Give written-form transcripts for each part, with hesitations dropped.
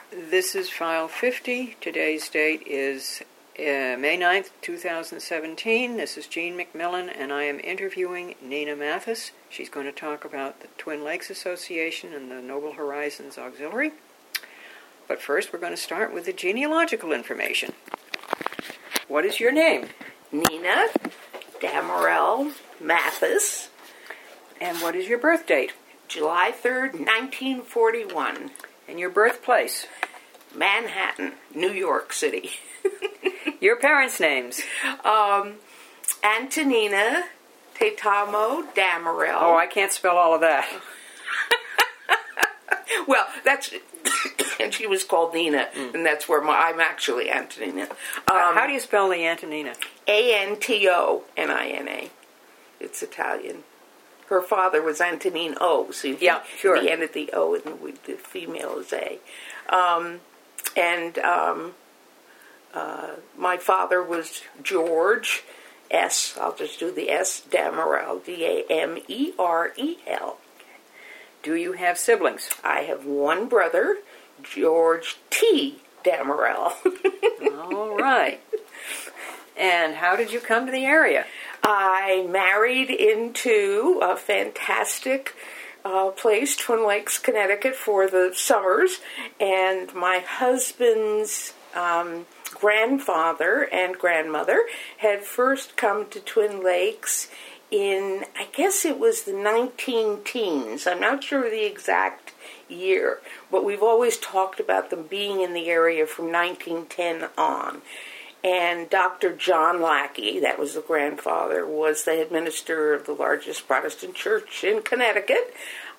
This is File 50. Today's date is May 9th, 2017. This is Jean McMillan, and I am interviewing Nina Mathis. She's going to talk about the Twin Lakes Association and the Noble Horizons Auxiliary. But first, we're going to start with the genealogical information. What is your name? Nina Damarel Mathis. And what is your birth date? July 3rd, 1941. And your birthplace? Manhattan, New York City. Your parents' names? Antonina Tetamo Damarel. Oh, I can't spell all of that. Well, that's... and she was called Nina, and that's where I'm actually Antonina. How do you spell the Antonina? Antonina. It's Italian. Her father was Antonino, so sure. The end of the O and the female is A. My father was George S. I'll just do the S. Damerel, Damerel. Do you have siblings? I have one brother, George T. Damerel. All right. And how did you come to the area? I married into a fantastic place, Twin Lakes, Connecticut, for the summers, and my husband's grandfather and grandmother had first come to Twin Lakes in, I guess it was the 19-teens. I'm not sure the exact year, but we've always talked about them being in the area from 1910 on. And Dr. John Lackey, that was the grandfather, was the head minister of the largest Protestant church in Connecticut.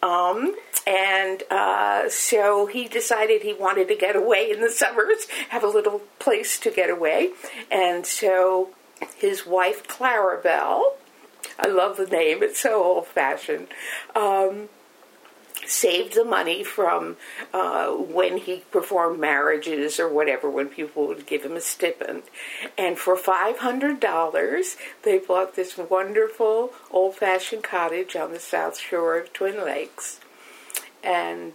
So he decided he wanted to get away in the summers, have a little place to get away. And so his wife, Clarabelle, I love the name, it's so old-fashioned, saved the money from when he performed marriages or whatever, when people would give him a stipend. And for $500, they bought this wonderful old-fashioned cottage on the south shore of Twin Lakes. And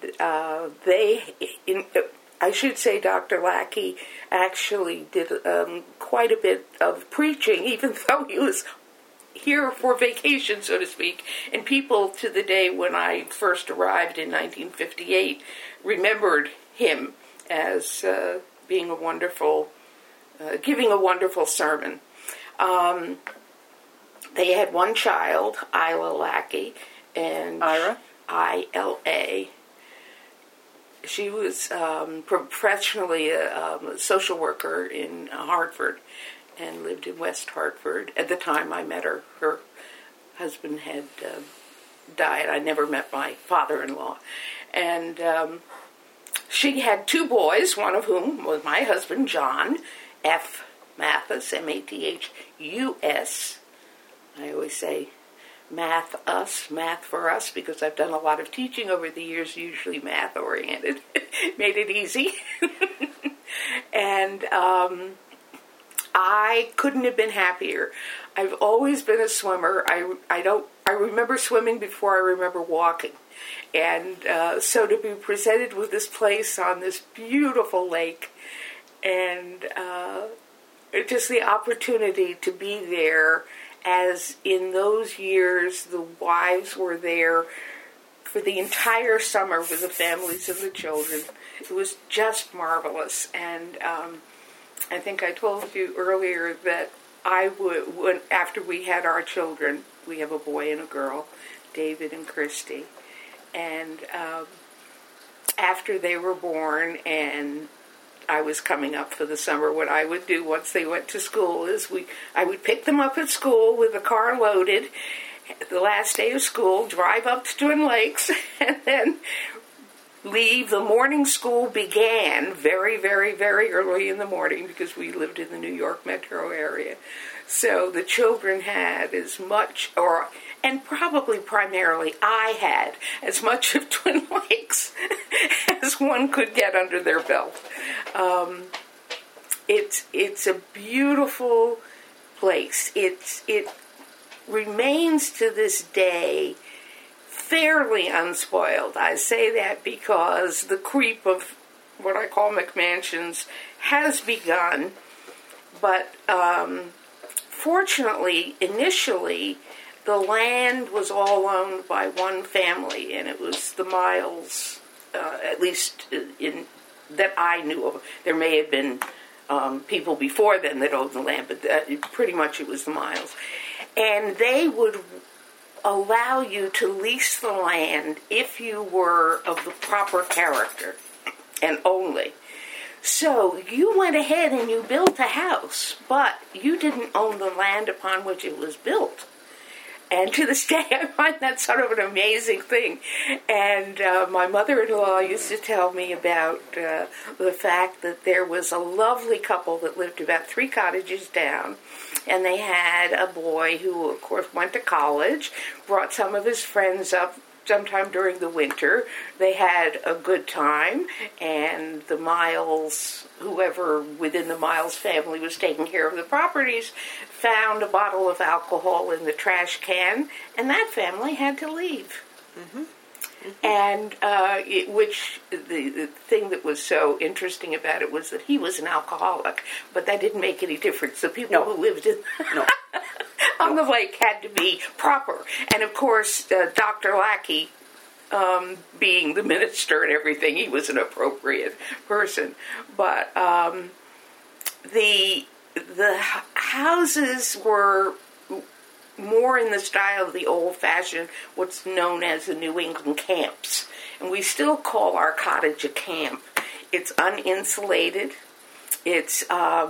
I should say Dr. Lackey actually did quite a bit of preaching, even though he was here for vacation, so to speak, and people to the day when I first arrived in 1958 remembered him as being a wonderful, giving a wonderful sermon. They had one child, Isla Lackey, and Ira? I-L-A. She was professionally a social worker in Hartford, and lived in West Hartford. At the time I met her, her husband had died. I never met my father-in-law. And she had two boys, one of whom was my husband, John F. Mathis, M-A-T-H-U-S. I always say math for us, because I've done a lot of teaching over the years, usually math-oriented. Made it easy. And I couldn't have been happier. I've always been a swimmer. I remember swimming before I remember walking. And so to be presented with this place on this beautiful lake, and just the opportunity to be there, as in those years the wives were there for the entire summer with the families and the children. It was just marvelous. And I think I told you earlier that I would, after we had our children, we have a boy and a girl, David and Christy, and after they were born and I was coming up for the summer, what I would do once they went to school is I would pick them up at school with the car loaded, the last day of school, drive up to Twin Lakes, and then leave. The morning school began very, very, very early in the morning because we lived in the New York metro area. So the children had as much, and probably primarily I had as much of Twin Lakes as one could get under their belt. It's a beautiful place. It remains to this day fairly unspoiled. I say that because the creep of what I call McMansions has begun, but fortunately, initially, the land was all owned by one family, and it was the Miles, at least that I knew of. There may have been people before then that owned the land, but pretty much it was the Miles. And they would allow you to lease the land if you were of the proper character, and only. So you went ahead and you built a house, but you didn't own the land upon which it was built. And to this day, I find that sort of an amazing thing. And my mother-in-law used to tell me about the fact that there was a lovely couple that lived about 3 cottages down, and they had a boy who, of course, went to college, brought some of his friends up sometime during the winter. They had a good time, and the Miles, whoever within the Miles family was taking care of the properties, found a bottle of alcohol in the trash can, and that family had to leave. Mm-hmm. Mm-hmm. And the thing that was so interesting about it was that he was an alcoholic, but that didn't make any difference. The people who lived in on the lake had to be proper. And of course, Dr. Lackey, being the minister and everything, he was an appropriate person. But the houses were more in the style of the old-fashioned, what's known as the New England camps. And we still call our cottage a camp. It's uninsulated. It's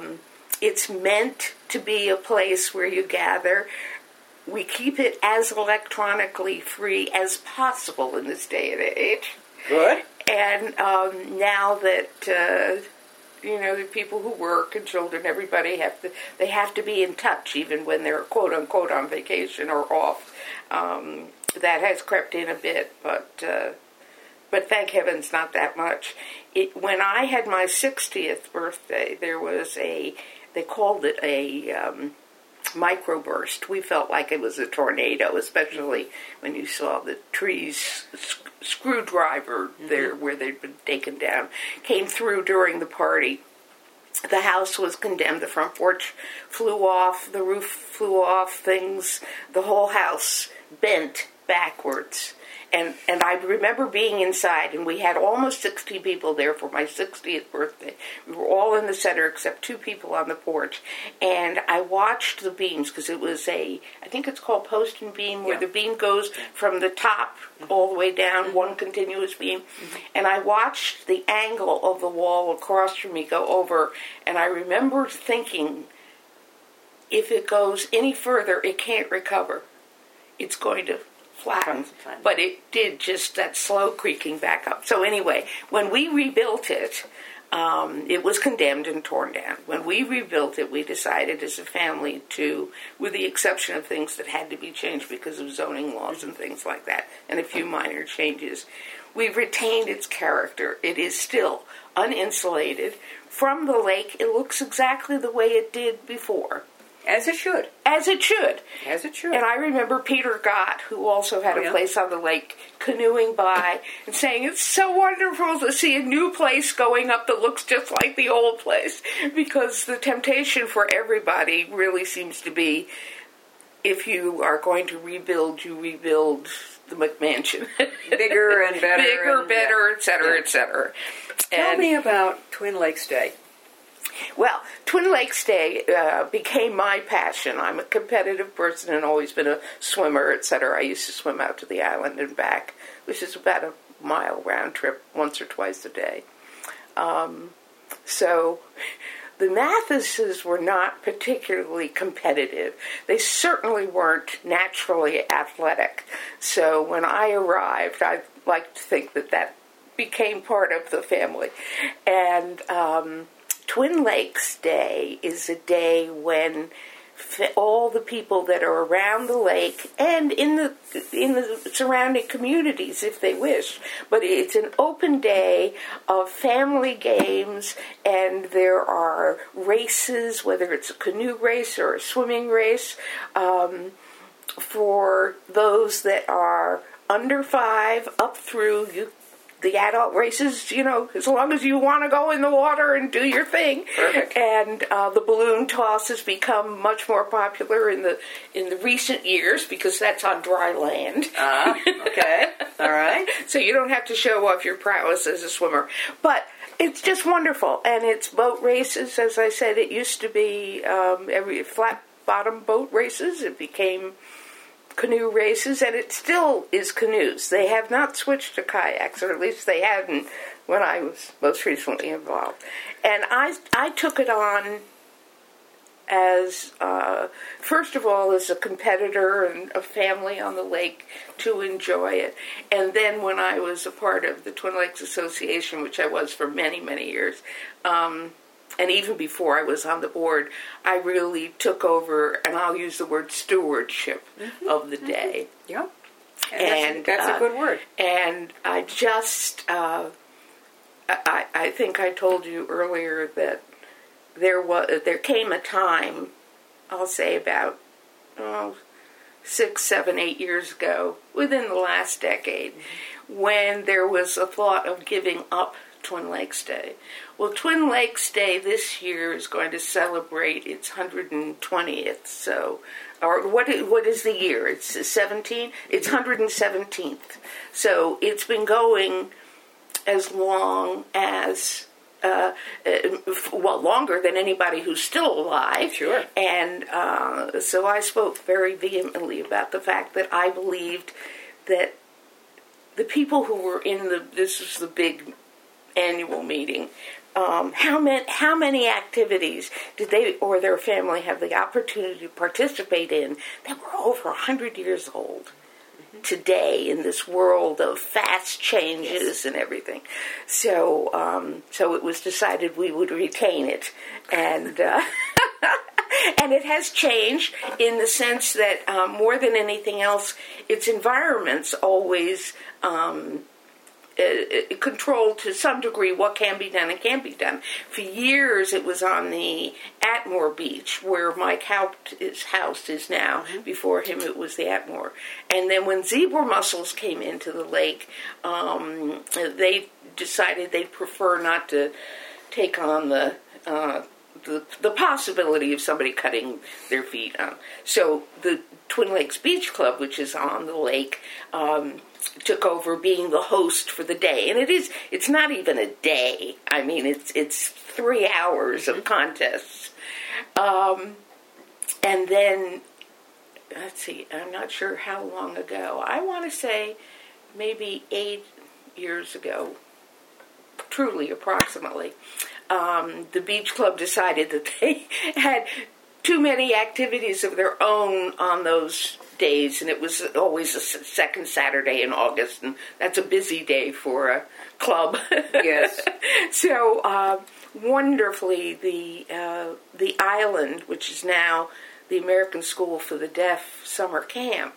meant to be a place where you gather. We keep it as electronically free as possible in this day and age. Good. And now that the people who work and children, everybody have to be in touch even when they're quote unquote on vacation or off. That has crept in a bit, but thank heavens not that much. When I had my 60th birthday, there was they called it a microburst. We felt like it was a tornado, especially when you saw the trees screwdriver there where they'd been taken down, came through during the party. The house was condemned. The front porch flew off. The roof flew off. The whole house bent backwards. And I remember being inside, and we had almost 60 people there for my 60th birthday. We were all in the center except 2 people on the porch. And I watched the beams, because it was I think it's called post and beam, where the beam goes from the top all the way down, one continuous beam. Mm-hmm. And I watched the angle of the wall across from me go over, and I remember thinking, if it goes any further, it can't recover. It's going to flatten. But it did just that slow creaking back up. So anyway, when we rebuilt it, it was condemned and torn down. When we rebuilt it, we decided as a family to, with the exception of things that had to be changed because of zoning laws and things like that, and a few minor changes, we retained its character. It is still uninsulated. From the lake, it looks exactly the way it did before. As it should. As it should. As it should. And I remember Peter Gott, who also had a place on the lake, canoeing by and saying, it's so wonderful to see a new place going up that looks just like the old place. Because the temptation for everybody really seems to be, if you are going to rebuild, you rebuild the McMansion. Bigger and better. Bigger, better, et cetera, et cetera. Tell me about Twin Lakes Day. Well, Twin Lakes Day became my passion. I'm a competitive person and always been a swimmer, etc. I used to swim out to the island and back, which is about a mile round trip once or twice a day. So the Mathises were not particularly competitive. They certainly weren't naturally athletic. So when I arrived, I like to think that became part of the family. And Twin Lakes Day is a day when all the people that are around the lake and in the surrounding communities, if they wish, but it's an open day of family games, and there are races, whether it's a canoe race or a swimming race, for those that are under 5 up through, you the adult races, as long as you want to go in the water and do your thing. Perfect. And the balloon toss has become much more popular in the recent years because that's on dry land. Okay. All right. So you don't have to show off your prowess as a swimmer. But it's just wonderful. And it's boat races, as I said. It used to be every flat bottom boat races. It became canoe races, and it still is canoes. They have not switched to kayaks, or at least they hadn't when I was most recently involved. And I took it on as, first of all, as a competitor and a family on the lake to enjoy it. And then when I was a part of the Twin Lakes Association, which I was for many, many years, and even before I was on the board, I really took over, and I'll use the word stewardship of the day. Yeah. And that's a good word. And I just, I think I told you earlier that there came a time, I'll say about 6, 7, 8 years ago, within the last decade, when there was a thought of giving up Twin Lakes Day. Well, Twin Lakes Day this year is going to celebrate its 120th. So, or what is the year? It's 17. It's 117th. So it's been going as long as longer than anybody who's still alive. Sure. And so I spoke very vehemently about the fact that I believed that the people who were this was the big annual meeting, how many activities did they or their family have the opportunity to participate in that were over 100 years old today in this world of fast changes and everything? So it was decided we would retain it, and and it has changed in the sense that more than anything else, its environments always control to some degree what can be done and can't be done. For years, it was on the Atmore Beach, where Mike Haupt's house is now. Before him, it was the Atmore. And then when zebra mussels came into the lake, they decided they'd prefer not to take on the possibility of somebody cutting their feet on. So the Twin Lakes Beach Club, which is on the lake, took over being the host for the day. And it's not even a day. I mean, it's 3 hours of contests. And then, let's see, I'm not sure how long ago. I want to say maybe 8 years ago, truly approximately, the beach club decided that they had too many activities of their own on those days, and it was always the second Saturday in August, and that's a busy day for a club. Yes. So wonderfully, the island, which is now the American School for the Deaf summer camp,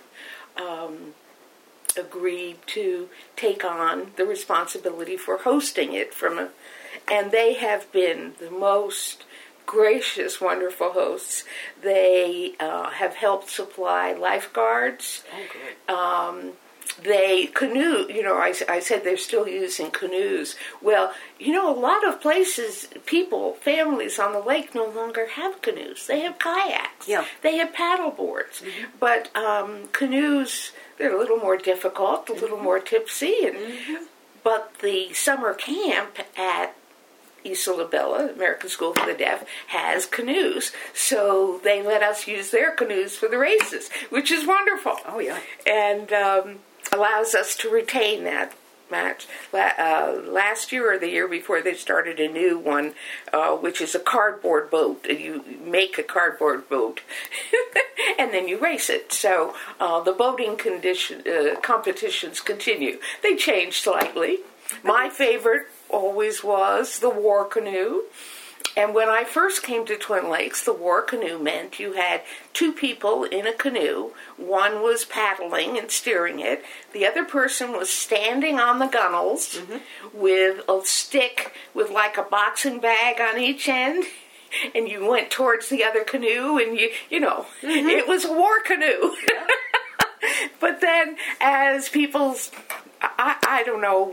agreed to take on the responsibility for hosting it and they have been the most gracious, wonderful hosts. They have helped supply lifeguards. Oh, good. They canoe, I said they're still using canoes. Well, a lot of places, families on the lake no longer have canoes. They have kayaks. Yeah. They have paddle boards. But canoes, they're a little more difficult, a little more tipsy. But the summer camp at Isola Bella, American School for the Deaf, has canoes. So they let us use their canoes for the races, which is wonderful. Oh, yeah. And allows us to retain that match. Last year or the year before, they started a new one, which is a cardboard boat. You make a cardboard boat, and then you race it. So the boating competitions continue. They change slightly. My favorite always was the war canoe. And when I first came to Twin Lakes, the war canoe meant you had two people in a canoe. One was paddling and steering it. The other person was standing on the gunnels with a stick with like a boxing bag on each end. And you went towards the other canoe, and it was a war canoe. Yeah. But then as I don't know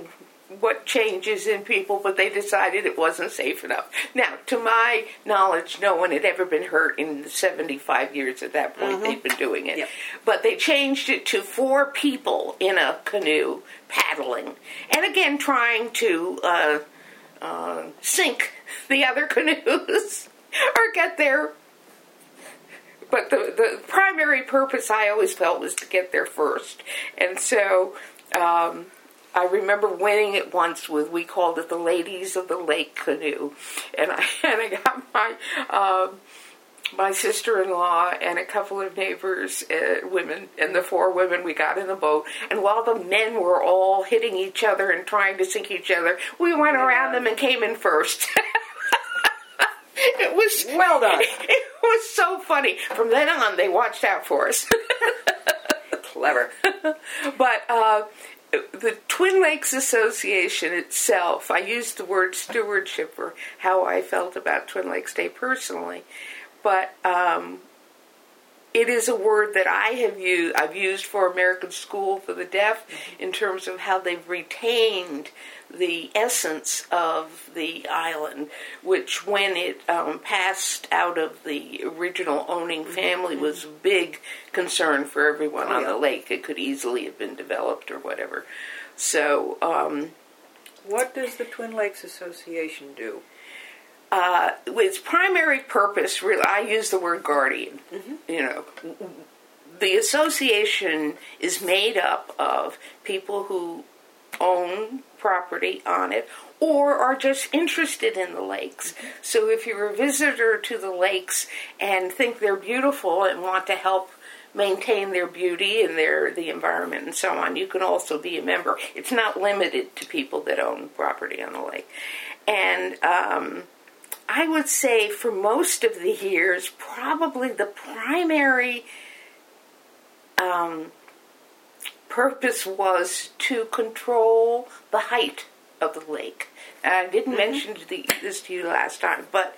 what changes in people, but they decided it wasn't safe enough. Now, to my knowledge, no one had ever been hurt in the 75 years at that point they've been doing it. Yep. But they changed it to 4 people in a canoe paddling, and again trying to sink the other canoes or get there. But the primary purpose I always felt was to get there first. And so I remember winning it once with, we called it the Ladies of the Lake Canoe. And I got my sister-in-law and a couple of neighbors, women, and the 4 women, we got in the boat. And while the men were all hitting each other and trying to sink each other, we went around them and came in first. It was well done. It was so funny. From then on, they watched out for us. Clever. But the Twin Lakes Association itself, I used the word stewardship for how I felt about Twin Lakes Day personally, but it is a word that I've used for American School for the Deaf in terms of how they've retained the essence of the island, which when it passed out of the original owning family was a big concern for everyone on the lake. It could easily have been developed or whatever. So, what does the Twin Lakes Association do? Its primary purpose, really, I use the word guardian. You know, the association is made up of people who own property on it or are just interested in the lakes. So if you're a visitor to the lakes and think they're beautiful and want to help maintain their beauty and the environment and so on, you can also be a member. It's not limited to people that own property on the lake. And I would say for most of the years, probably the primary purpose was to control the height of the lake. I didn't mention this to you last time, but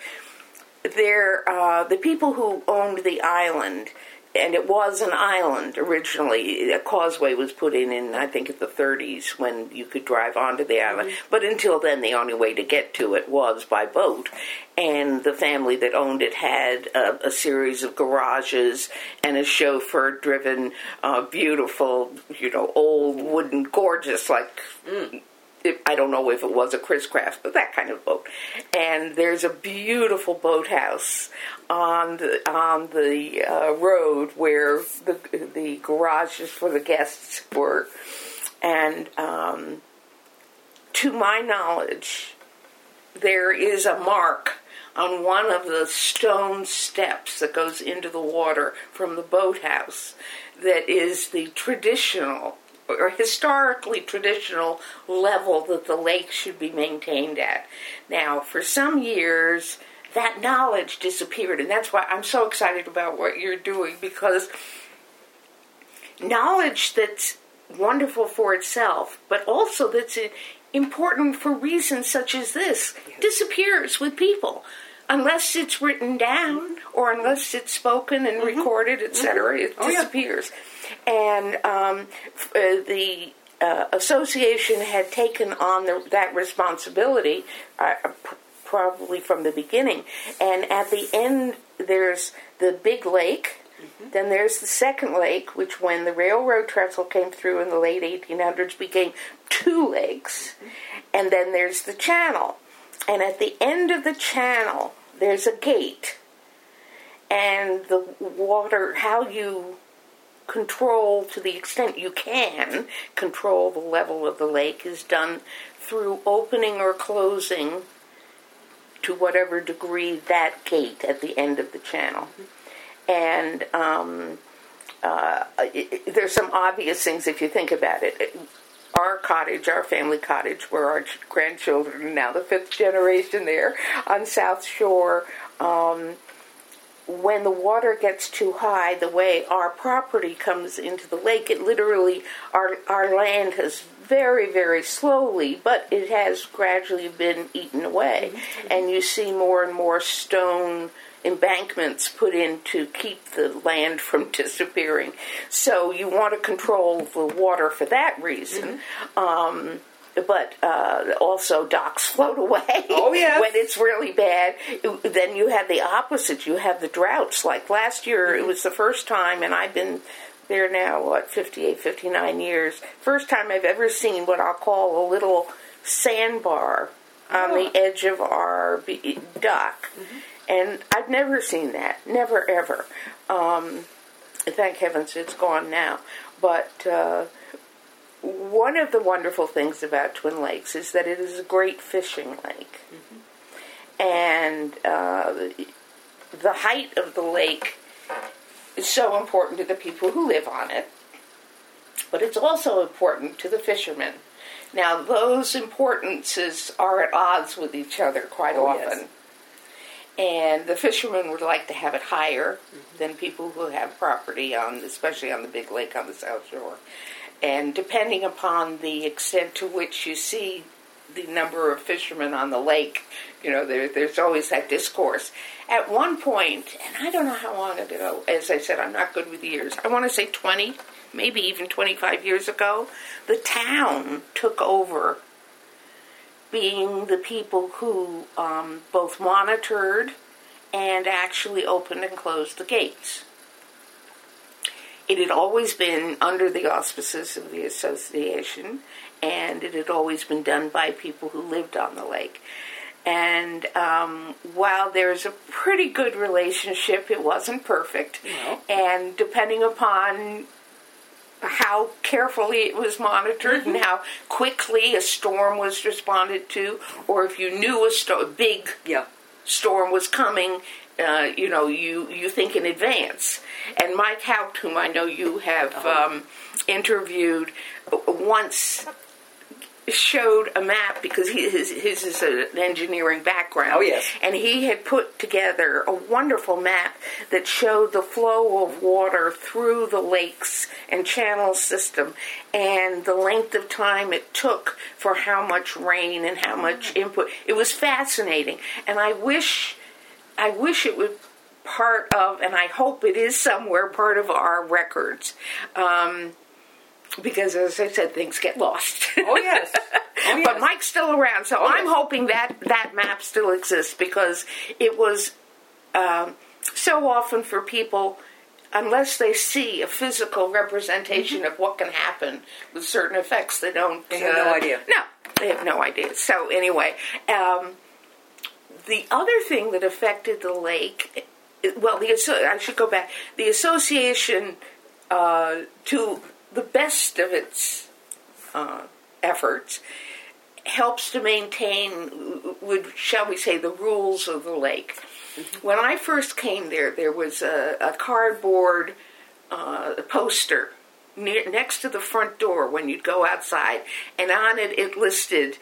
the people who owned the island, and it was an island originally. A causeway was put in I think, in the 30s when you could drive onto the island. But until then, the only way to get to it was by boat. And the family that owned it had a series of garages and a chauffeur-driven, beautiful, old wooden, gorgeous, like... I don't know if it was a Chris Craft, but that kind of boat. And there's a beautiful boathouse on the road where the garages for the guests were. And to my knowledge, there is a mark on one of the stone steps that goes into the water from the boathouse that is the traditional or historically traditional level that the lake should be maintained at. Now, for some years, that knowledge disappeared, and that's why I'm so excited about what you're doing, because knowledge that's wonderful for itself, but also that's important for reasons such as this, disappears with people. Unless it's written down, or unless it's spoken and recorded, etc., it disappears. And the association had taken on that responsibility, probably from the beginning. And at the end, there's the big lake. Then there's the second lake, which when the railroad trestle came through in the late 1800s became 2 lakes. And then there's the channel. And at the end of the channel, there's a gate. And the water, how you control, to the extent you can control the level of the lake, is done through opening or closing to whatever degree that gate at the end of the channel. And there's some obvious things if you think about it. Our cottage, our family cottage, where our grandchildren are now the 5th generation there on South Shore, when the water gets too high, the way our property comes into the lake, it literally, our land has very, very slowly, but it has gradually been eaten away. And you see more and more stone embankments put in to keep the land from disappearing. So you want to control the water for that reason. but also docks float away. Oh, yes. When it's really bad. Then you have the opposite. You have the droughts. Like last year, it was the first time, and I've been there now, 58, 59 years. First time I've ever seen what I'll call a little sandbar on the edge of our dock. And I've never seen that. Never, ever. Thank heavens it's gone now. But one of the wonderful things about Twin Lakes is that it is a great fishing lake. And the height of the lake is so important to the people who live on it. But it's also important to the fishermen. Now, those importances are at odds with each other quite often. Yes. And the fishermen would like to have it higher than people who have property on, especially on the big lake on the South Shore. And depending upon the extent to which you see the number of fishermen on the lake, there's always that discourse. At one point, and I don't know how long ago, as I said, I'm not good with years, I want to say 20, maybe even 25 years ago, the town took over being the people who both monitored and actually opened and closed the gates. It had always been under the auspices of the association, and it had always been done by people who lived on the lake. And while there's a pretty good relationship, it wasn't perfect. No. And depending upon how carefully it was monitored and how quickly a storm was responded to, or if you knew a big storm was coming, you think in advance. And Mike Haupt, whom I know you have interviewed, once showed a map, because his is an engineering background. Oh, yes. And he had put together a wonderful map that showed the flow of water through the lakes and channel system and the length of time it took for how much rain and how much input. It was fascinating. And I wish it was part of, and I hope it is somewhere, part of our records. Because, as I said, things get lost. Oh, yes. But Mike's still around, so I'm hoping that map still exists, because it was so often for people, unless they see a physical representation of what can happen with certain effects, they don't... They have no idea. No, they have no idea. So, anyway, the other thing that affected the lake... Well, I should go back. The association, to the best of its efforts, helps to maintain, shall we say, the rules of the lake. When I first came there was a cardboard poster next to the front door when you'd go outside, and on it listed,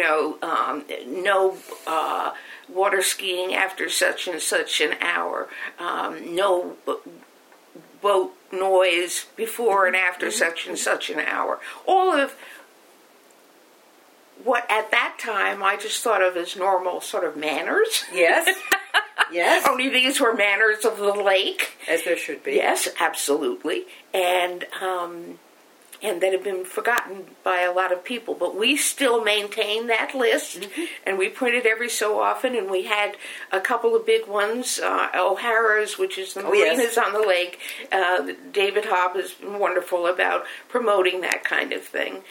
no water skiing after such and such an hour, no boat noise before and after such and such an hour. All of what at that time I just thought of as normal sort of manners. Yes. Yes. Only these were manners of the lake. As there should be. Yes, absolutely. And that have been forgotten by a lot of people. But we still maintain that list, and we print it every so often, and we had a couple of big ones, O'Hara's, which is the marinas on the lake. David Hobb has been wonderful about promoting that kind of thing.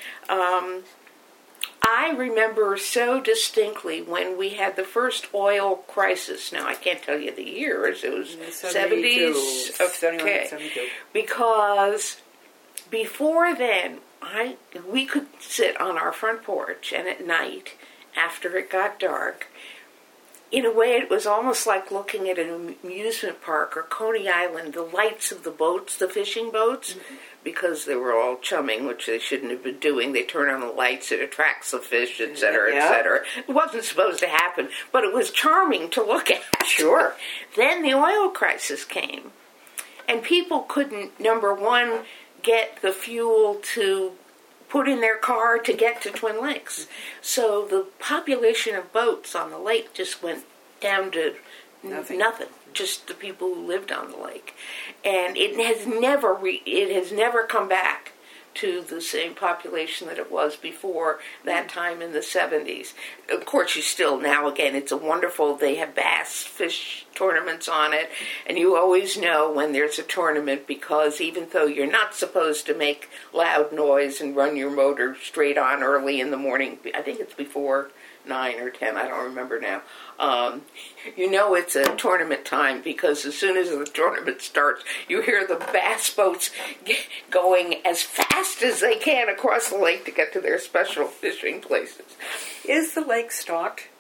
I remember so distinctly when we had the first oil crisis. Now, I can't tell you the years. It was 70s. 72. Because before then, we could sit on our front porch, and at night, after it got dark, in a way it was almost like looking at an amusement park or Coney Island, the lights of the boats, the fishing boats, because they were all chumming, which they shouldn't have been doing. They turn on the lights, it attracts the fish, etc., etc. It wasn't supposed to happen, but it was charming to look at. Sure. Then the oil crisis came, and people couldn't, number one, get the fuel to put in their car to get to Twin Lakes. So the population of boats on the lake just went down to nothing. Just the people who lived on the lake. And it has never come back to the same population that it was before that time in the 70s. Of course, you still, now again, it's a wonderful, they have bass fish tournaments on it, and you always know when there's a tournament, because even though you're not supposed to make loud noise and run your motor straight on early in the morning, I think it's before 9 or 10, I don't remember now. You know it's a tournament time, because as soon as the tournament starts, you hear the bass boats going as fast as they can across the lake to get to their special fishing places. Is the lake stocked?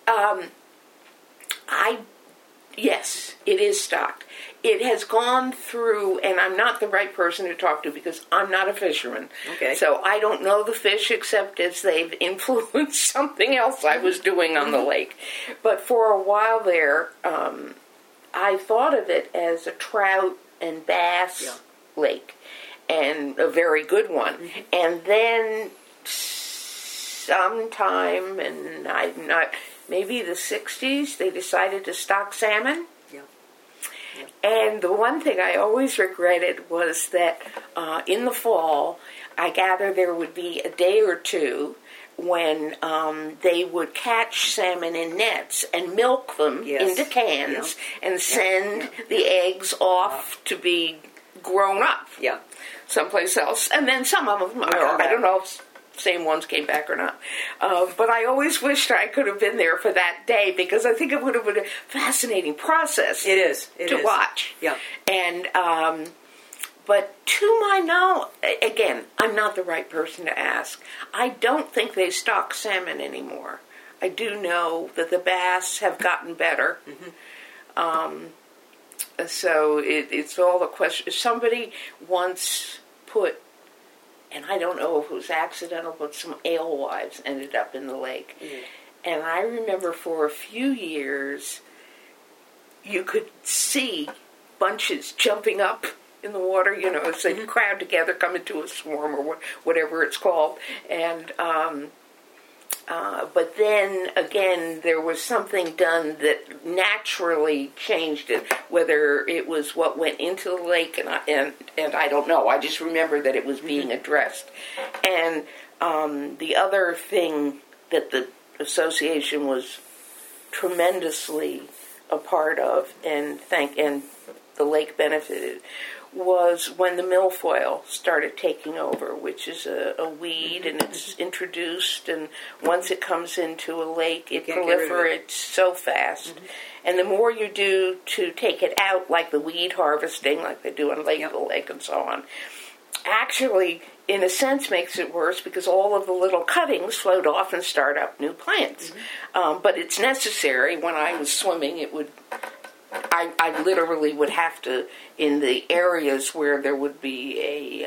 Yes, it is stocked. It has gone through, and I'm not the right person to talk to because I'm not a fisherman. Okay. So I don't know the fish except as they've influenced something else I was doing on the lake. But for a while there, I thought of it as a trout and bass lake, and a very good one. Mm-hmm. And then sometime, and I'm not... maybe the 60s, they decided to stock salmon. Yeah. And the one thing I always regretted was that in the fall, I gather there would be a day or two when they would catch salmon in nets and milk them into cans and send the eggs off to be grown up someplace else. And then some of them, I don't know if same ones came back or not. But I always wished I could have been there for that day, because I think it would have been a fascinating process. It is to watch. Yeah. And but to my knowledge, again, I'm not the right person to ask. I don't think they stock salmon anymore. I do know that the bass have gotten better. Mm-hmm. So it's all a question. Somebody once put, and I don't know if it was accidental, but some alewives ended up in the lake. Mm. And I remember for a few years, you could see bunches jumping up in the water, as they crowd together, come into a swarm or whatever it's called. And but then again, there was something done that naturally changed it. Whether it was what went into the lake, and I don't know. I just remember that it was being addressed. And the other thing that the association was tremendously a part of, and the lake benefited, was when the milfoil started taking over, which is a weed, and it's introduced, and once it comes into a lake, it proliferates so fast. Mm-hmm. And the more you do to take it out, like the weed harvesting, like they do on Lakeville Lake and so on, actually, in a sense, makes it worse, because all of the little cuttings float off and start up new plants. Mm-hmm. But it's necessary. When I was swimming, I literally would have to, in the areas where there would be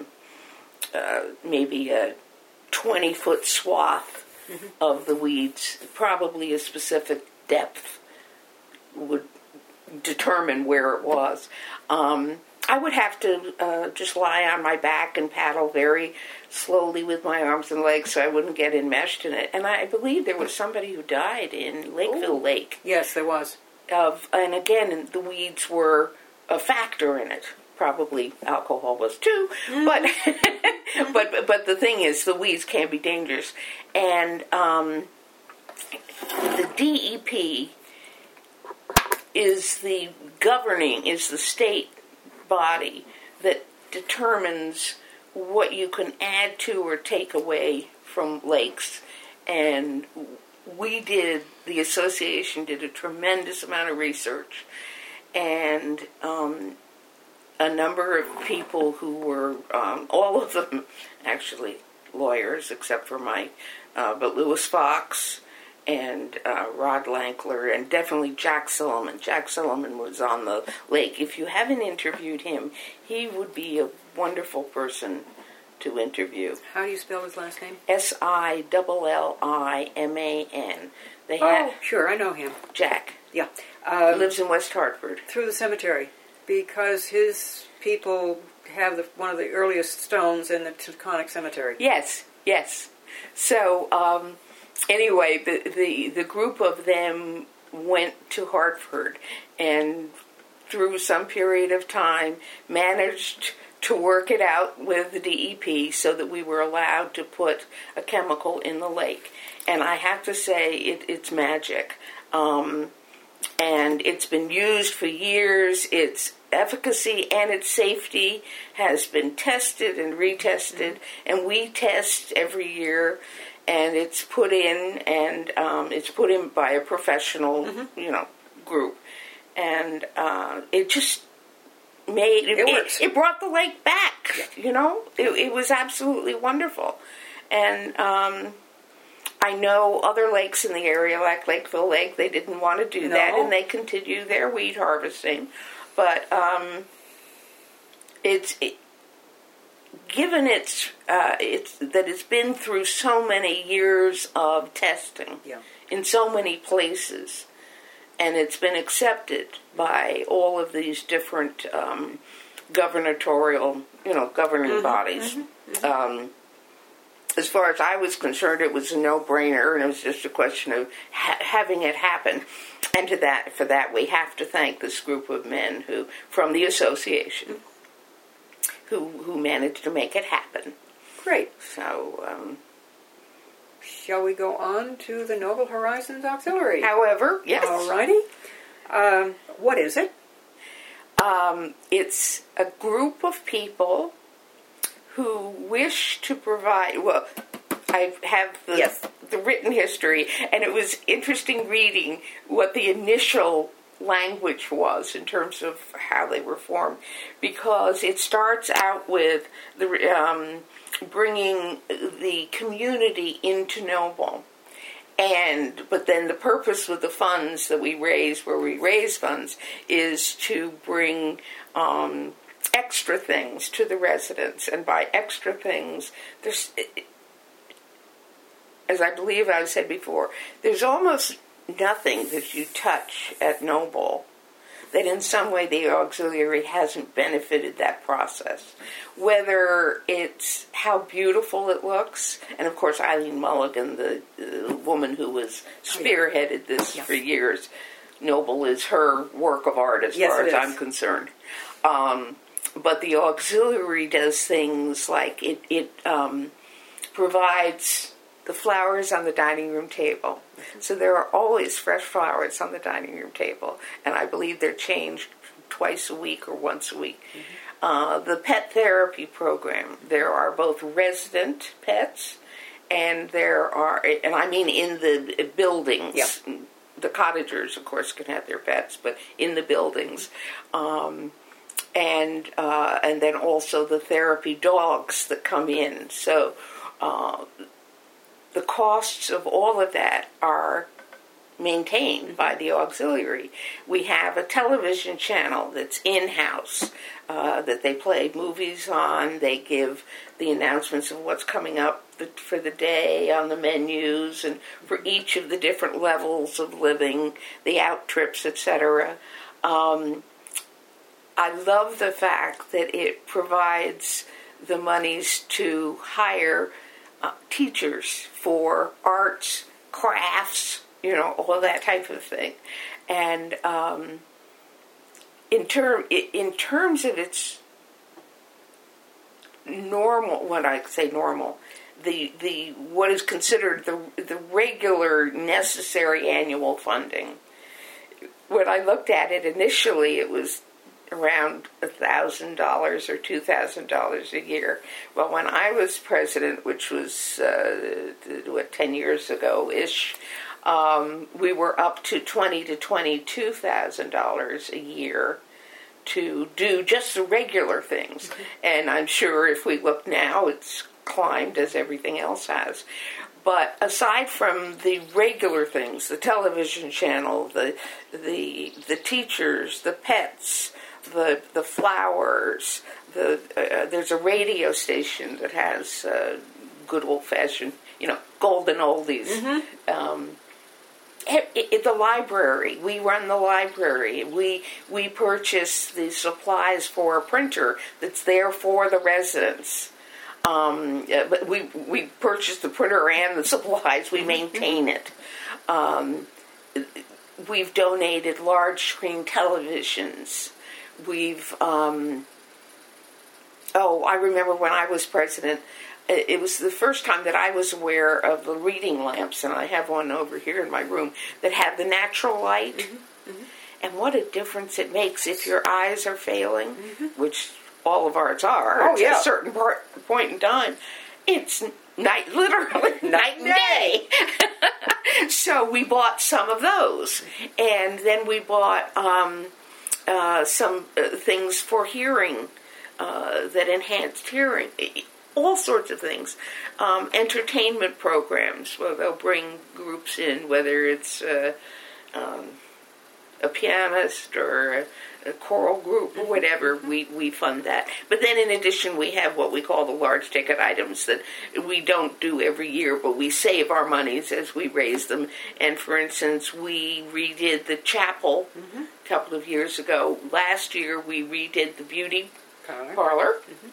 maybe a 20-foot swath of the weeds, probably a specific depth would determine where it was. I would have to just lie on my back and paddle very slowly with my arms and legs so I wouldn't get enmeshed in it. And I believe there was somebody who died in Lakeville Lake. Yes, there was. And again, the weeds were a factor in it. Probably alcohol was too, but the thing is, the weeds can be dangerous. And the DEP is the state body that determines what you can add to or take away from lakes. And the association did a tremendous amount of research, and a number of people who were, all of them actually lawyers, except for but Lewis Fox and Rod Lankler, and definitely Jack Silliman. Jack Silliman was on the lake. If you haven't interviewed him, he would be a wonderful person to interview. How do you spell his last name? Silliman. Sure, I know him. Jack. Yeah. He lives in West Hartford. Through the cemetery, because his people have one of the earliest stones in the Taconic Cemetery. Yes. So, anyway, the group of them went to Hartford, and through some period of time managed to work it out with the DEP so that we were allowed to put a chemical in the lake. And I have to say, it's magic. And it's been used for years. Its efficacy and its safety has been tested and retested, and we test every year. And it's put in, and it's put in by a professional, group, and it just made it brought the lake back. Yeah. It was absolutely wonderful, and I know other lakes in the area, like Lakeville Lake, they didn't want to do that, and they continue their weed harvesting, but given it's been through so many years of testing in so many places, and it's been accepted by all of these different governing bodies. As far as I was concerned, it was a no-brainer, and it was just a question of having it happen. And for that, we have to thank this group of men from the association, who managed to make it happen. Great. So, shall we go on to the Noble Horizons Auxiliary? However, yes. All righty. What is it? It's a group of people who wish to provide. Well, I have the written history, and it was interesting reading what the initial language was in terms of how they were formed, because it starts out with the bringing the community into Noble, but then the purpose with the funds that we raise, where we raise funds, is to bring extra things to the residents. And by extra things, there's, as I believe I've said before, there's almost nothing that you touch at Noble that in some way the auxiliary hasn't benefited that process. Whether it's how beautiful it looks, and of course Eileen Mulligan, the woman who was spearheaded this for years, Noble is her work of art as far as I'm concerned. But the auxiliary does things like it provides the flowers on the dining room table. So there are always fresh flowers on the dining room table, and I believe they're changed twice a week or once a week. The pet therapy program, there are both resident pets, and I mean in the buildings. Yeah. The cottagers, of course, can have their pets, but in the buildings. And then also the therapy dogs that come in. So the costs of all of that are maintained by the auxiliary. We have a television channel that's in-house that they play movies on. They give the announcements of what's coming up for the day on the menus, and for each of the different levels of living, the out trips, etc. I love the fact that it provides the monies to hire teachers for arts, crafts, all that type of thing. And in terms of its normal, when I say normal, the what is considered the regular necessary annual funding. When I looked at it initially, it was around $1,000 or $2,000 a year. Well, when I was president, which was 10 years ago-ish, we were up to $20,000 to $22,000 a year to do just the regular things. Mm-hmm. And I'm sure if we look now, it's climbed as everything else has. But aside from the regular things, the television channel, the teachers, the pets, the flowers, there's a radio station that has good old-fashioned, golden oldies. Mm-hmm. The library, we run the library. We purchase the supplies for a printer that's there for the residents. But we purchase the printer and the supplies. We maintain it. We've donated large screen televisions. We've I remember when I was president, it was the first time that I was aware of the reading lamps, and I have one over here in my room that had the natural light. Mm-hmm. Mm-hmm. And what a difference it makes if your eyes are failing, which all of ours are at a certain point in time. It's literally night and day. So we bought some of those, and then we bought some things for hearing that enhanced hearing. All sorts of things. Entertainment programs, where they'll bring groups in, whether it's a pianist or a choral group or whatever, we fund that. But then in addition, we have what we call the large ticket items that we don't do every year, but we save our monies as we raise them. And for instance, we redid the chapel a couple of years ago. Last year, we redid the beauty parlor. Mm-hmm.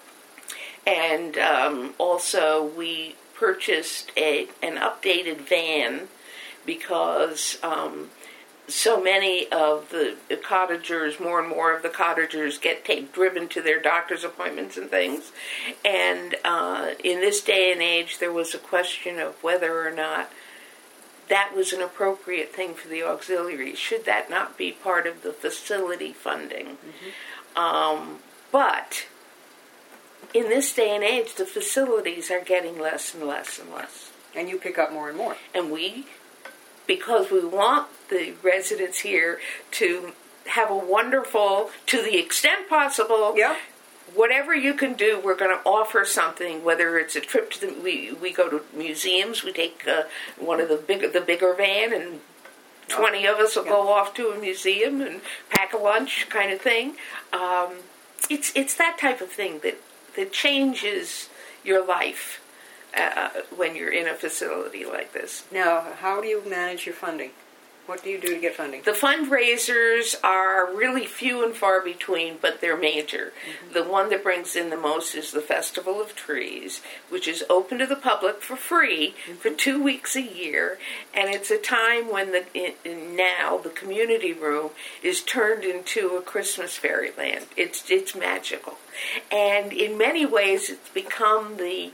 And also we purchased an updated van because so many of the cottagers, more and more of the cottagers get driven to their doctor's appointments and things. And in this day and age, there was a question of whether or not that was an appropriate thing for the auxiliary. Should that not be part of the facility funding? Mm-hmm. But in this day and age, the facilities are getting less and less and less. And you pick up more and more. And because we want the residents here to have a wonderful, to the extent possible, whatever you can do, we're going to offer something, whether it's a trip to we go to museums, we take one of the bigger van, and 20 of us will go off to a museum and pack a lunch kind of thing. It's that type of thing that changes your life when you're in a facility like this. Now, how do you manage your funding? What do you do to get funding? The fundraisers are really few and far between, but they're major. Mm-hmm. The one that brings in the most is the Festival of Trees, which is open to the public for free for 2 weeks a year. And it's a time when now the community room is turned into a Christmas fairyland. It's magical. And in many ways, it's become the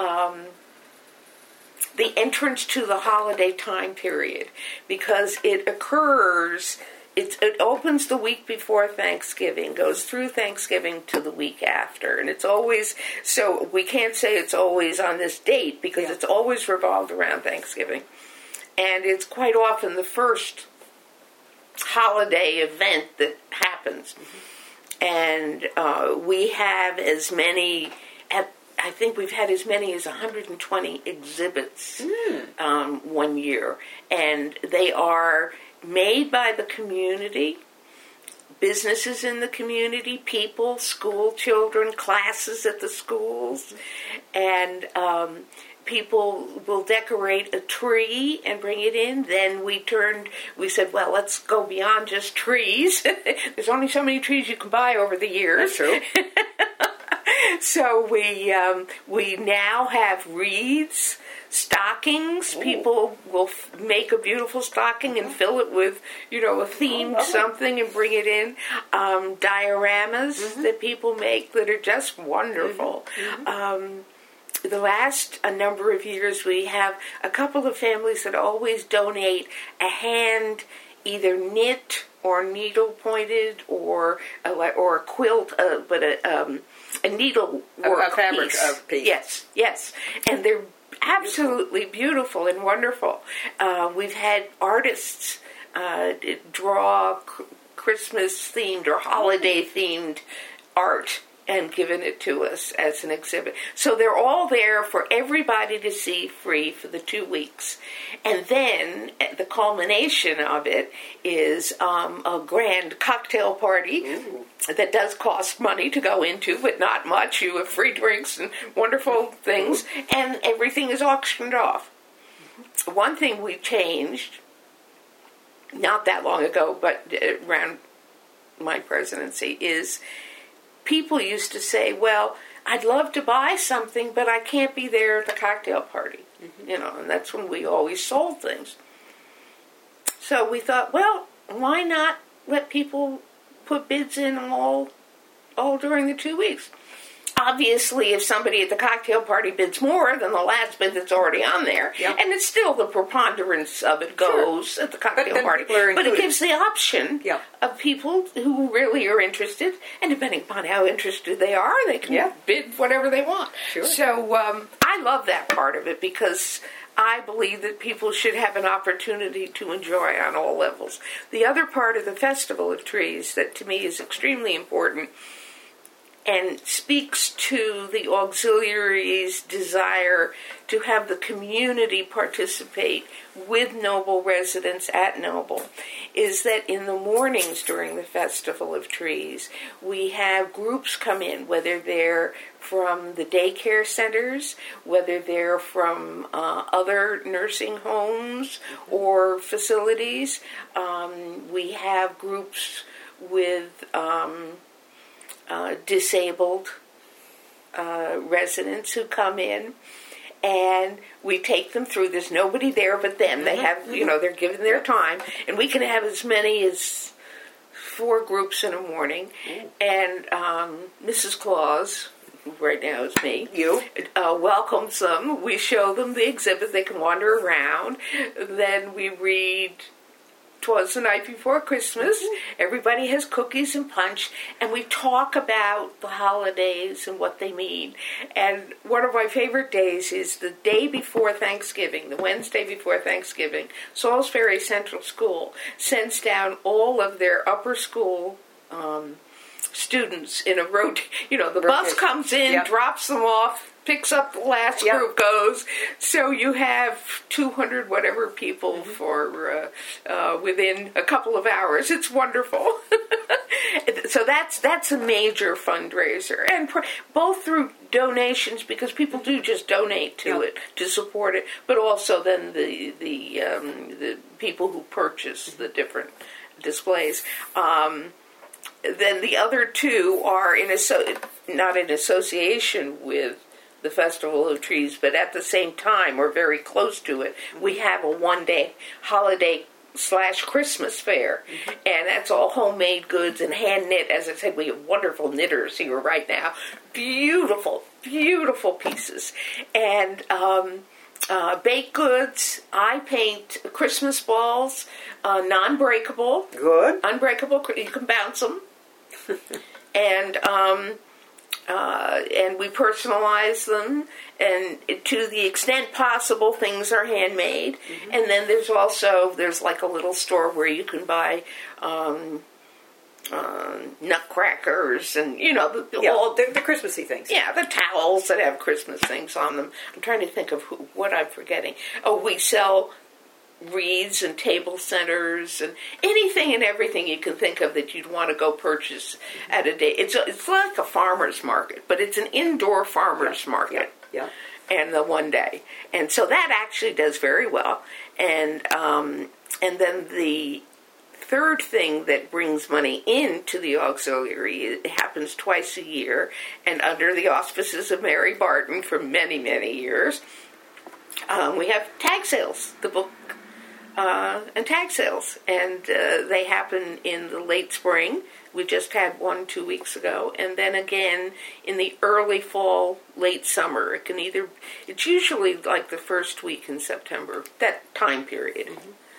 entrance to the holiday time period, because it occurs, it opens the week before Thanksgiving, goes through Thanksgiving to the week after, and it's always, so we can't say it's always on this date, because it's always revolved around Thanksgiving, and it's quite often the first holiday event that happens, and we have as many, I think we've had as many as 120 exhibits 1 year. And they are made by the community, businesses in the community, people, school children, classes at the schools. And people will decorate a tree and bring it in. Then we said, well, let's go beyond just trees. There's only so many trees you can buy over the years. That's true. So we now have wreaths, stockings. Ooh. People will make a beautiful stocking and fill it with, a themed something and bring it in. Dioramas that people make that are just wonderful. The last number of years, we have a couple of families that always donate a hand, either knit or needle pointed or a quilt, but a needlework fabric piece. Yes. And they're absolutely beautiful and wonderful. We've had artists draw Christmas-themed or holiday-themed art and given it to us as an exhibit. So they're all there for everybody to see free for the 2 weeks. And then the culmination of it is a grand cocktail party. Ooh. That does cost money to go into, but not much. You have free drinks and wonderful things, and everything is auctioned off. One thing we changed, not that long ago, but around my presidency, is people used to say, well, I'd love to buy something, but I can't be there at the cocktail party. And that's when we always sold things. So we thought, well, why not let people put bids in all during the 2 weeks? obviously, if somebody at the cocktail party bids more than the last bid that's already on there, and it's still the preponderance of it goes at the cocktail party, but it gives the option of people who really are interested, and depending upon how interested they are, they can bid whatever they want. So I love that part of it because I believe that people should have an opportunity to enjoy on all levels. The other part of the Festival of Trees that to me is extremely important and speaks to the auxiliaries' desire to have the community participate with Noble residents at Noble, is that in the mornings during the Festival of Trees, we have groups come in, whether they're from the daycare centers, whether they're from other nursing homes or facilities. We have groups with disabled residents who come in, and we take them through. There's nobody there but them. They have, they're given their time, and we can have as many as 4 groups in a morning. And Mrs. Claus, who right now is me, welcomes them. We show them the exhibit. They can wander around. Then we read 'Twas the Night Before Christmas. Everybody has cookies and punch, and we talk about the holidays and what they mean. And one of my favorite days is the day before Thanksgiving, the Wednesday before Thanksgiving. Salisbury Central School sends down all of their upper school students in a road. The bus comes in, drops them off, picks up the last group, goes. So you have 200 whatever people for within a couple of hours. It's wonderful. So that's a major fundraiser, and both through donations, because people do just donate to it to support it, but also then the people who purchase the different displays. Then the other 2 are not in association with the Festival of Trees, but at the same time, or very close to it, we have a one-day holiday / Christmas fair, and that's all homemade goods and hand knit. As I said, we have wonderful knitters here right now. Beautiful, beautiful pieces. And baked goods. I paint Christmas balls, non-breakable. Good. Unbreakable. You can bounce them. And we personalize them, and to the extent possible, things are handmade. And then there's like a little store where you can buy nutcrackers and all the Christmassy things. Yeah, the towels that have Christmas things on them. I'm trying to think of what I'm forgetting. Oh, we sell wreaths and table centers and anything and everything you can think of that you'd want to go purchase at a day. It's like a farmer's market, but it's an indoor farmer's market. Yeah. And the one day, and so that actually does very well. And then the third thing that brings money into the auxiliary, it happens twice a year, and under the auspices of Mary Barton for many, many years, we have tag sales, the book and tag sales, and they happen in the late spring. We just had one 2 weeks ago, and then again in the early fall, late summer. It's usually like the first week in September, that time period.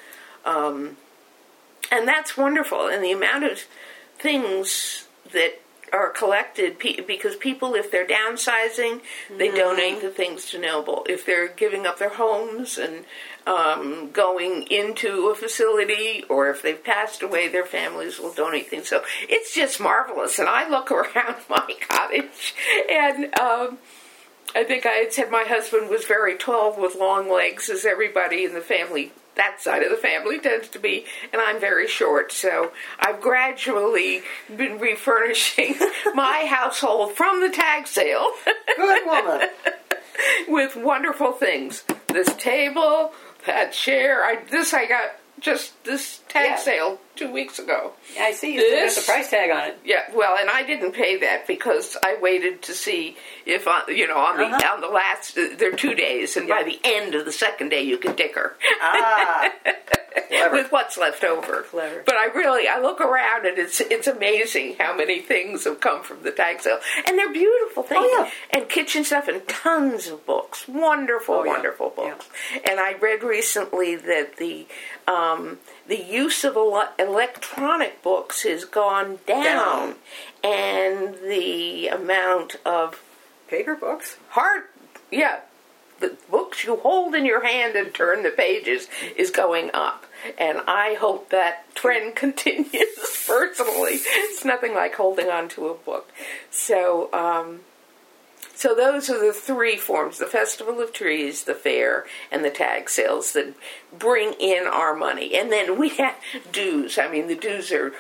And that's wonderful, and the amount of things that are collected, because people, if they're downsizing, they donate the things to Noble. If they're giving up their homes and going into a facility, or if they've passed away, their families will donate things. So it's just marvelous. And I look around my cottage, and I think I had said my husband was very tall with long legs, as everybody in the family, that side of the family tends to be, and I'm very short, so I've gradually been refurnishing my household from the tag sale. Good woman. With wonderful things. This table, that chair, I got just this tag sale 2 weeks ago. I see you still got the price tag on it. Yeah, well, and I didn't pay that because I waited to see if on the last, there are 2 days, and by the end of the second day you can dicker. Clever. With what what's left over. Clever. But I look around and it's amazing how many things have come from the tag sale. And they're beautiful things. Oh, yeah. And kitchen stuff and tons of books. Wonderful, Oh, yeah. wonderful books. Yeah. And I read recently that the use of electronic books has gone down. And the amount of Paper books? the books you hold in your hand and turn the pages is going up. And I hope that trend continues, personally. It's nothing like holding on to a book. So those are the three forms, the Festival of Trees, the fair, and the tag sales that bring in our money. And then we have dues. I mean, the dues are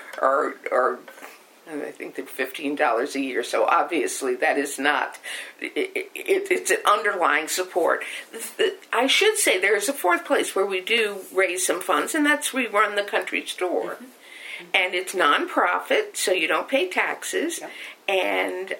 I think they're $15 a year, so obviously that is not, it's an underlying support. I should say there is a fourth place where we do raise some funds, and that's we run the country store. Mm-hmm. And it's nonprofit, so you don't pay taxes. Yep.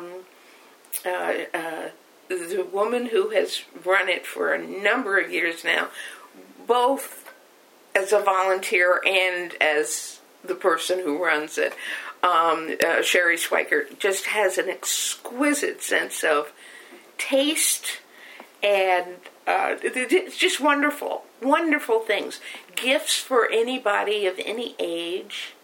And the woman who has run it for a number of years now, both as a volunteer and as the person who runs it, Sherry Schweikert, just has an exquisite sense of taste, and it's just wonderful, wonderful things. Gifts for anybody of any age,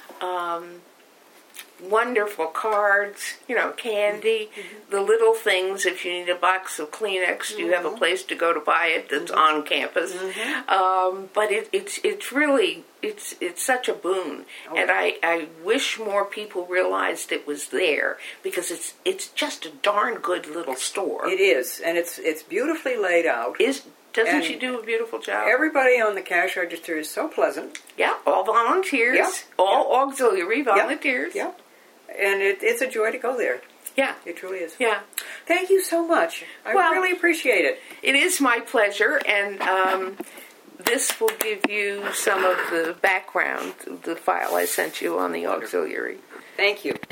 wonderful cards, candy, the little things. If you need a box of Kleenex, you have a place to go to buy it that's on campus. Mm-hmm. But it's really, it's such a boon. Oh. And I wish more people realized it was there, because it's just a darn good little store. It is, and it's beautifully laid out. Doesn't she do a beautiful job? Everybody on the cash register is so pleasant. Yeah, all volunteers, all auxiliary volunteers. Yeah. And it's a joy to go there. Yeah. It truly is. Yeah. Thank you so much. I really appreciate it. It is my pleasure, and this will give you some of the background, the file I sent you on the auxiliary. Thank you.